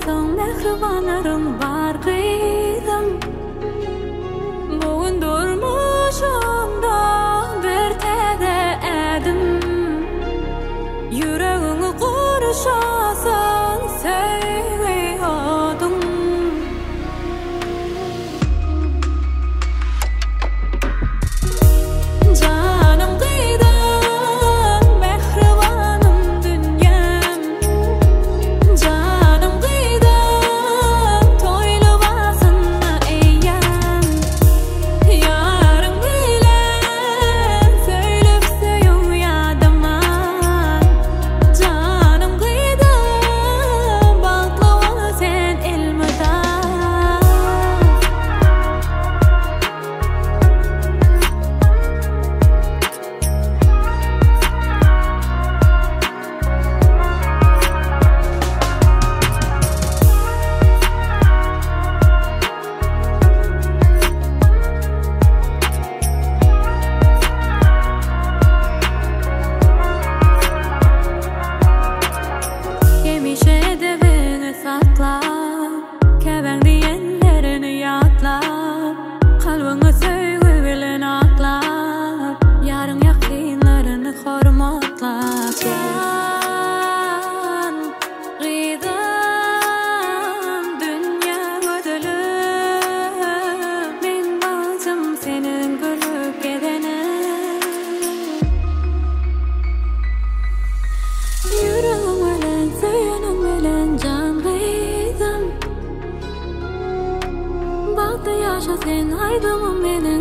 olsun mehribanlarım var kıydım. Bugün durmuşumda bir tege edim. Yüreğini kurşasın seviyordum. Canım kıydım mehribanım dünyam. Canım kıydım toylu basınma eyyam. Yarın bilen söylüp söyüm yadıma. Canım kıydım baklava sen ilmida. Yemişe de beni sakla, keven diyenlerini yatla, kalbini sevgi bilen akla, yarın yakınlarını hormatla. Can kıydım dünya ödülüm, ben bacım senin gülüp gidenin. Yüreğim bilen, söylenim bilen can kıydım. Baktı yaşa sen aydımım benim.